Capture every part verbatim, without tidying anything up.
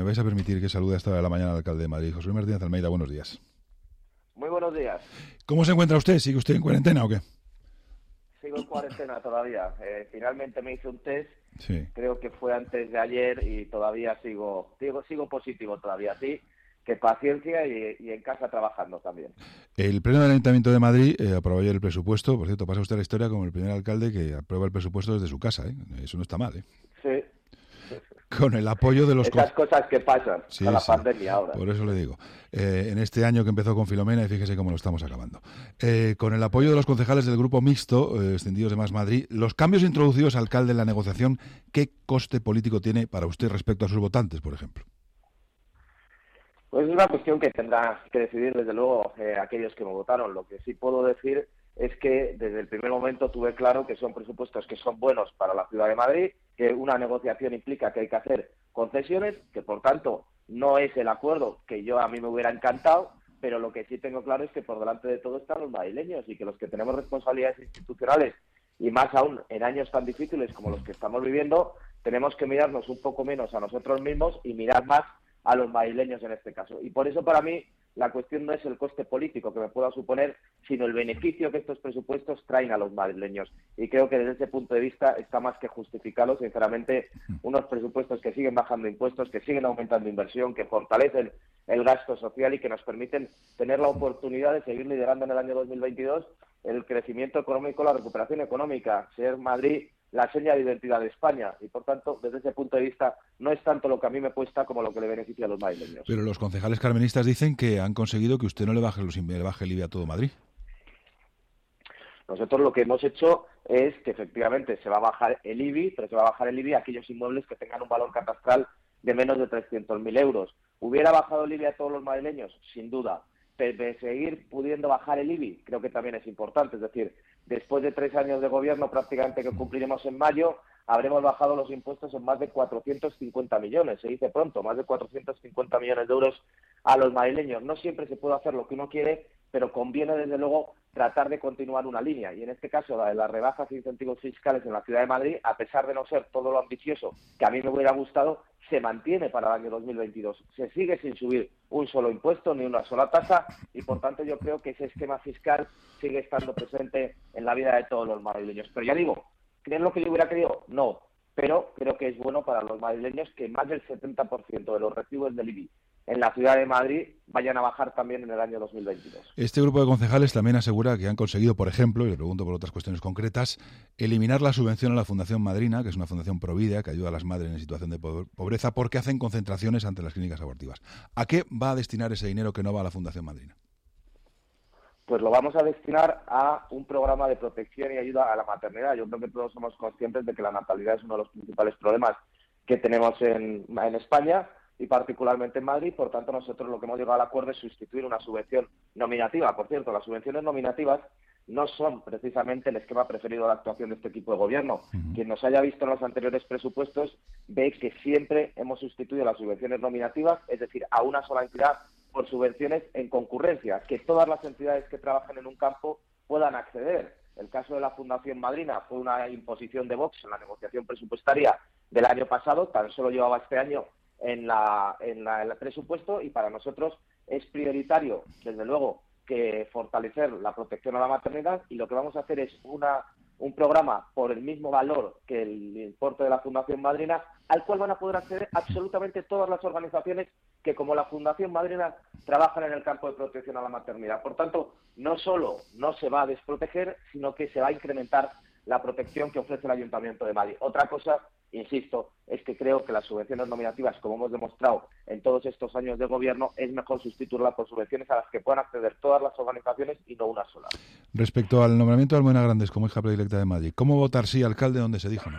vais a permitir que salude a esta hora de la mañana al alcalde de Madrid, José Luis Martínez Almeida. Buenos días. Muy buenos días. ¿Cómo se encuentra usted? ¿Sigue usted en cuarentena o qué? Sigo en cuarentena todavía. Eh, finalmente me hice un test, Sí. creo que fue antes de ayer y todavía sigo sigo, sigo positivo todavía. Sí, que paciencia y, y en casa trabajando también. El Pleno del Ayuntamiento de Madrid eh, aprobó ayer el presupuesto. Por cierto, pasa usted a la historia como el primer alcalde que aprueba el presupuesto desde su casa, ¿eh? Eso no está mal, ¿eh? Sí. Con el apoyo de los... Esas cosas que pasan sí, con la sí, pandemia ahora. por eso le digo. Eh, en este año que empezó con Filomena, y fíjese cómo lo estamos acabando. Eh, con el apoyo de los concejales del Grupo Mixto, eh, extendidos de Más Madrid, los cambios introducidos, alcalde, en la negociación, ¿qué coste político tiene para usted respecto a sus votantes, por ejemplo? Pues es una cuestión que tendrá que decidir, desde luego, eh, aquellos que me votaron. Lo que sí puedo decir es que desde el primer momento tuve claro que son presupuestos que son buenos para la Ciudad de Madrid, que una negociación implica que hay que hacer concesiones, que por tanto no es el acuerdo que yo a mí me hubiera encantado, pero lo que sí tengo claro es que por delante de todo están los madrileños y que los que tenemos responsabilidades institucionales, y más aún en años tan difíciles como los que estamos viviendo, tenemos que mirarnos un poco menos a nosotros mismos y mirar más a los madrileños en este caso. Y por eso para mí la cuestión no es el coste político que me pueda suponer, sino el beneficio que estos presupuestos traen a los madrileños. Y creo que desde ese punto de vista está más que justificado, sinceramente, unos presupuestos que siguen bajando impuestos, que siguen aumentando inversión, que fortalecen el gasto social y que nos permiten tener la oportunidad de seguir liderando en el año dos mil veintidós el crecimiento económico, la recuperación económica, ser Madrid la seña de identidad de España, y por tanto, desde ese punto de vista, no es tanto lo que a mí me cuesta como lo que le beneficia a los madrileños. Pero los concejales carmenistas dicen que han conseguido que usted no le baje, los, le baje el I V A a todo Madrid. Nosotros lo que hemos hecho es que efectivamente se va a bajar el I B I, pero se va a bajar el I B I a aquellos inmuebles que tengan un valor catastral de menos de trescientos mil euros. ¿Hubiera bajado el I B I a todos los madrileños? Sin duda. Pero de seguir pudiendo bajar el I B I, creo que también es importante. Es decir, después de tres años de gobierno, prácticamente que cumpliremos en mayo, habremos bajado los impuestos en más de cuatrocientos cincuenta millones, se dice pronto, más de cuatrocientos cincuenta millones de euros a los madrileños. No siempre se puede hacer lo que uno quiere, pero conviene desde luego tratar de continuar una línea. Y en este caso, la de las rebajas e incentivos fiscales en la Ciudad de Madrid, a pesar de no ser todo lo ambicioso que a mí me hubiera gustado, se mantiene para el año dos mil veintidós. Se sigue sin subir un solo impuesto ni una sola tasa y, por tanto, yo creo que ese esquema fiscal sigue estando presente en la vida de todos los madrileños. Pero ya digo, ¿es lo que yo hubiera querido? No. Pero creo que es bueno para los madrileños que más del setenta por ciento de los recibos del I B I en la Ciudad de Madrid vayan a bajar también en el año dos mil veintidós. Este grupo de concejales también asegura que han conseguido, por ejemplo, y le pregunto por otras cuestiones concretas, eliminar la subvención a la Fundación Madrina, que es una fundación provida que ayuda a las madres en situación de pobreza, porque hacen concentraciones ante las clínicas abortivas. ¿A qué va a destinar ese dinero que no va a la Fundación Madrina? Pues lo vamos a destinar a un programa de protección y ayuda a la maternidad. Yo creo que todos somos conscientes de que la natalidad es uno de los principales problemas que tenemos en, en España, y particularmente en Madrid. Por tanto, nosotros lo que hemos llegado al acuerdo es sustituir una subvención nominativa. Por cierto, las subvenciones nominativas no son precisamente el esquema preferido de actuación de este equipo de gobierno. Uh-huh. Quien nos haya visto en los anteriores presupuestos ve que siempre hemos sustituido las subvenciones nominativas, es decir, a una sola entidad, por subvenciones en concurrencia, que todas las entidades que trabajan en un campo puedan acceder. El caso de la Fundación Madrina fue una imposición de Vox en la negociación presupuestaria del año pasado, tan solo llevaba este año en la en la, en el presupuesto, y para nosotros es prioritario, desde luego, que fortalecer la protección a la maternidad, y lo que vamos a hacer es una un programa por el mismo valor que el importe de la Fundación Madrina, al cual van a poder acceder absolutamente todas las organizaciones que, como la Fundación Madrina, trabajan en el campo de protección a la maternidad. Por tanto, no solo no se va a desproteger, sino que se va a incrementar la protección que ofrece el Ayuntamiento de Madrid. Otra cosa, insisto, es que creo que las subvenciones nominativas, como hemos demostrado en todos estos años de gobierno, es mejor sustituirlas por subvenciones a las que puedan acceder todas las organizaciones y no una sola. Respecto al nombramiento de Almudena Grandes como hija predilecta de Madrid, ¿cómo votar sí, alcalde, donde se dijo no?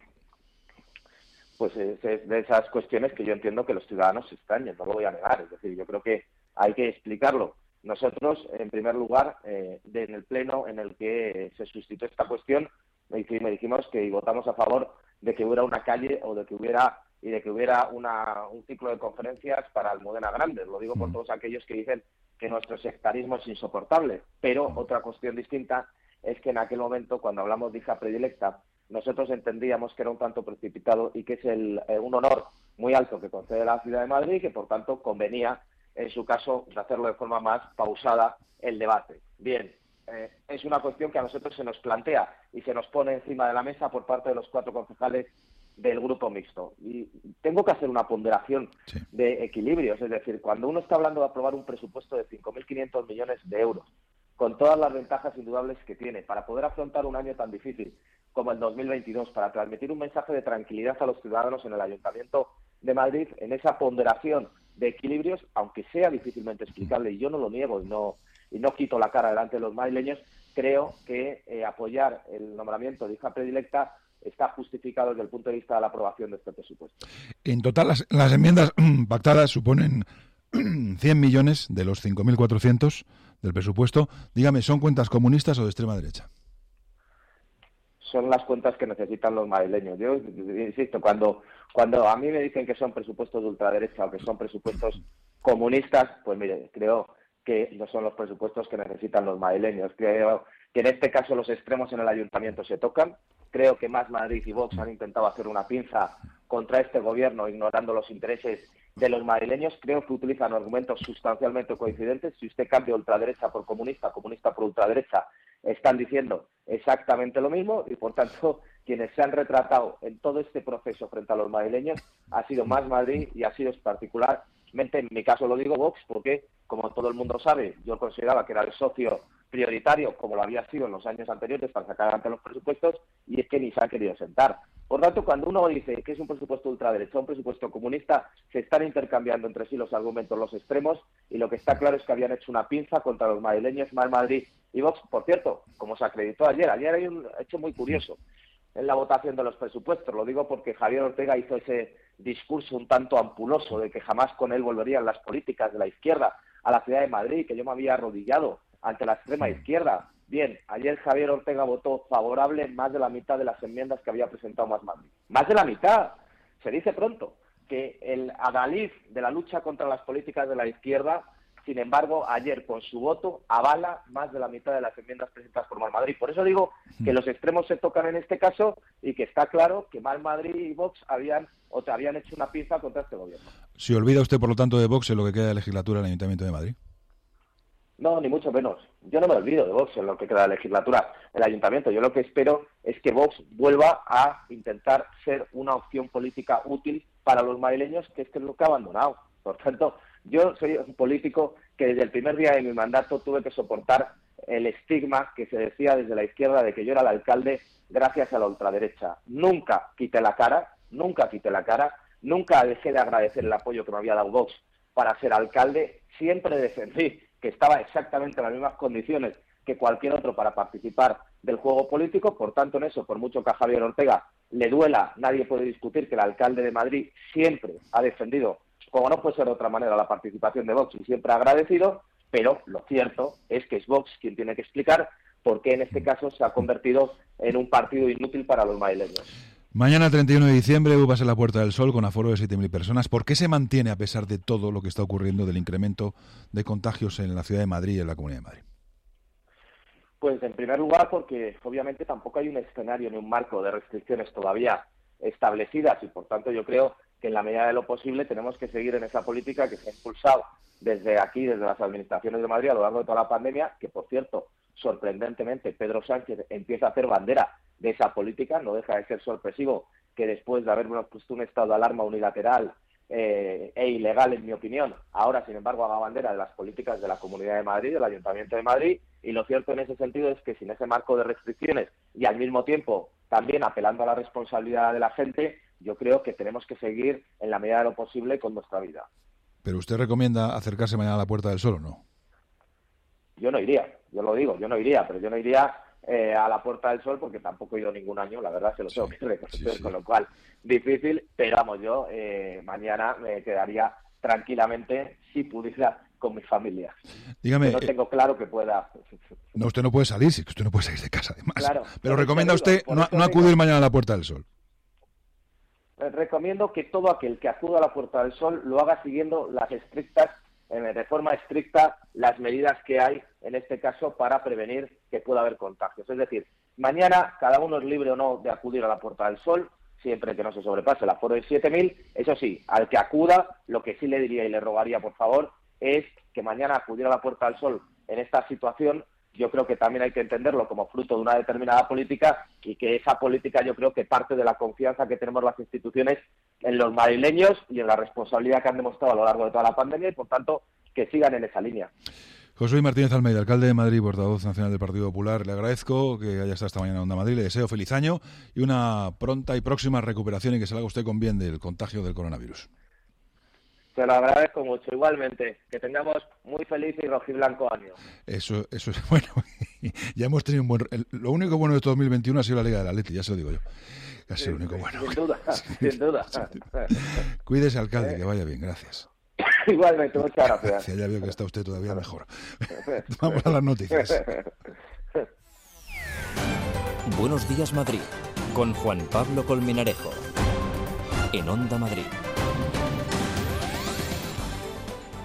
Pues es, es de esas cuestiones que yo entiendo que los ciudadanos se extrañan, no lo voy a negar. Es decir, yo creo que hay que explicarlo. Nosotros, en primer lugar, eh, de, en el pleno en el que eh, se suscitó esta cuestión, me dijimos que votamos a favor de que hubiera una calle o de que hubiera y de que hubiera una, un ciclo de conferencias para Almudena Grandes. Lo digo por todos aquellos que dicen que nuestro sectarismo es insoportable. Pero otra cuestión distinta es que en aquel momento, cuando hablamos de hija predilecta, nosotros entendíamos que era un tanto precipitado y que es el, eh, un honor muy alto que concede la Ciudad de Madrid y que, por tanto, convenía, en su caso, de hacerlo de forma más pausada el debate. Bien, eh, es una cuestión que a nosotros se nos plantea y se nos pone encima de la mesa por parte de los cuatro concejales del grupo mixto. Y tengo que hacer una ponderación sí. de equilibrios, es decir, cuando uno está hablando de aprobar un presupuesto de cinco mil quinientos millones de euros, con todas las ventajas indudables que tiene, para poder afrontar un año tan difícil como el dos mil veintidós, para transmitir un mensaje de tranquilidad a los ciudadanos en el Ayuntamiento de Madrid, en esa ponderación de equilibrios, aunque sea difícilmente explicable, y yo no lo niego y no, y no quito la cara delante de los madrileños, creo que eh, apoyar el nombramiento de hija predilecta está justificado desde el punto de vista de la aprobación de este presupuesto. En total, las, las enmiendas pactadas suponen cien millones de los cinco mil cuatrocientos del presupuesto. Dígame, ¿son cuentas comunistas o de extrema derecha? Son las cuentas que necesitan los madrileños. Yo insisto, cuando, cuando a mí me dicen que son presupuestos de ultraderecha o que son presupuestos comunistas, pues mire, creo que no son los presupuestos que necesitan los madrileños. Creo que en este caso los extremos en el ayuntamiento se tocan. Creo que Más Madrid y Vox han intentado hacer una pinza contra este gobierno, ignorando los intereses de los madrileños. Creo que utilizan argumentos sustancialmente coincidentes. Si usted cambia ultraderecha por comunista, comunista por ultraderecha, están diciendo exactamente lo mismo y, por tanto, quienes se han retratado en todo este proceso frente a los madrileños ha sido Más Madrid y ha sido particularmente, en mi caso lo digo, Vox, porque, como todo el mundo sabe, yo consideraba que era el socio prioritario, como lo había sido en los años anteriores, para sacar adelante los presupuestos, y es que ni se han querido sentar. Por tanto, cuando uno dice que es un presupuesto ultraderecha, un presupuesto comunista, se están intercambiando entre sí los argumentos, los extremos, y lo que está claro es que habían hecho una pinza contra los madrileños, Más Madrid y Vox. Por cierto, como se acreditó ayer, ayer hay un hecho muy curioso en la votación de los presupuestos. Lo digo porque Javier Ortega hizo ese discurso un tanto ampuloso de que jamás con él volverían las políticas de la izquierda a la Ciudad de Madrid, que yo me había arrodillado ante la extrema izquierda. Bien, ayer Javier Ortega votó favorable en más de la mitad de las enmiendas que había presentado Más Madrid. Más de la mitad. Se dice pronto que el adalid de la lucha contra las políticas de la izquierda, sin embargo, ayer con su voto avala más de la mitad de las enmiendas presentadas por Más Madrid. Por eso digo que los extremos se tocan en este caso y que está claro que Más Madrid y Vox habían o te habían hecho una pinza contra este gobierno. ¿Se olvida usted, por lo tanto, de Vox en lo que queda de legislatura en el Ayuntamiento de Madrid? No, ni mucho menos. Yo no me olvido de Vox en lo que queda de legislatura en el Ayuntamiento. Yo lo que espero es que Vox vuelva a intentar ser una opción política útil para los madrileños, que es que es lo que ha abandonado. Por tanto, yo soy un político que desde el primer día de mi mandato tuve que soportar el estigma que se decía desde la izquierda de que yo era el alcalde gracias a la ultraderecha. Nunca quité la cara, nunca quité la cara, nunca dejé de agradecer el apoyo que me había dado Vox para ser alcalde. Siempre defendí que estaba exactamente en las mismas condiciones que cualquier otro para participar del juego político. Por tanto, en eso, por mucho que a Javier Ortega le duela, nadie puede discutir que el alcalde de Madrid siempre ha defendido, como no puede ser de otra manera, la participación de Vox y siempre ha agradecido, pero lo cierto es que es Vox quien tiene que explicar por qué en este caso se ha convertido en un partido inútil para los madrileños. Mañana, treinta y uno de diciembre, U V A S en la Puerta del Sol con aforo de siete mil personas. ¿Por qué se mantiene a pesar de todo lo que está ocurriendo del incremento de contagios en la ciudad de Madrid y en la Comunidad de Madrid? Pues en primer lugar porque obviamente tampoco hay un escenario ni un marco de restricciones todavía establecidas y por tanto yo creo que en la medida de lo posible tenemos que seguir en esa política que se ha impulsado desde aquí, desde las administraciones de Madrid a lo largo de toda la pandemia, que por cierto, sorprendentemente, Pedro Sánchez empieza a hacer bandera de esa política. No deja de ser sorpresivo que después de habernos puesto un estado de alarma unilateral eh, e ilegal, en mi opinión, ahora, sin embargo, haga bandera de las políticas de la Comunidad de Madrid, del Ayuntamiento de Madrid, y lo cierto en ese sentido es que sin ese marco de restricciones y al mismo tiempo también apelando a la responsabilidad de la gente, yo creo que tenemos que seguir en la medida de lo posible con nuestra vida. ¿Pero usted recomienda acercarse mañana a la Puerta del Sol o no? Yo no iría, yo lo digo, yo no iría, pero yo no iría eh, a la Puerta del Sol porque tampoco he ido ningún año, la verdad se lo tengo sí, que reconocer, sí, sí. Con lo cual difícil, pero vamos, yo eh, mañana me quedaría tranquilamente si pudiera con mi familia. Dígame, no tengo claro que pueda. No, usted no puede salir, sí, que usted no puede salir de casa además. Claro, pero recomienda usted no, no acudir digo, mañana a la Puerta del Sol. Recomiendo que todo aquel que acuda a la Puerta del Sol lo haga siguiendo las estrictas, eh, de forma estricta, las medidas que hay, en este caso, para prevenir que pueda haber contagios. Es decir, mañana cada uno es libre o no de acudir a la Puerta del Sol. siempre que no se sobrepase el aforo de siete mil. Eso sí, al que acuda, lo que sí le diría y le rogaría, por favor, es que mañana acudir a la Puerta del Sol en esta situación, yo creo que también hay que entenderlo como fruto de una determinada política, y que esa política yo creo que parte de la confianza que tenemos las instituciones en los madrileños y en la responsabilidad que han demostrado a lo largo de toda la pandemia, y por tanto que sigan en esa línea. José Luis Martínez Almeida, alcalde de Madrid, portavoz nacional del Partido Popular, le agradezco que haya estado esta mañana en Onda Madrid, le deseo feliz año y una pronta y próxima recuperación, y que salga usted con bien del contagio del coronavirus. Se lo agradezco mucho. Igualmente, que tengamos muy feliz y rojiblanco año. Eso, eso es bueno. Ya hemos tenido un buen... Lo único bueno de este dos mil veintiuno ha sido la Liga del Atleti, ya se lo digo yo. Ha sido lo único bueno. Sin duda, sin duda. Cuídese, alcalde, que vaya bien. Gracias. Igualmente, muchas gracias. Gracias, ya veo que está usted todavía mejor. Vamos a las noticias. Buenos días, Madrid, con Juan Pablo Colmenarejo, en Onda Madrid.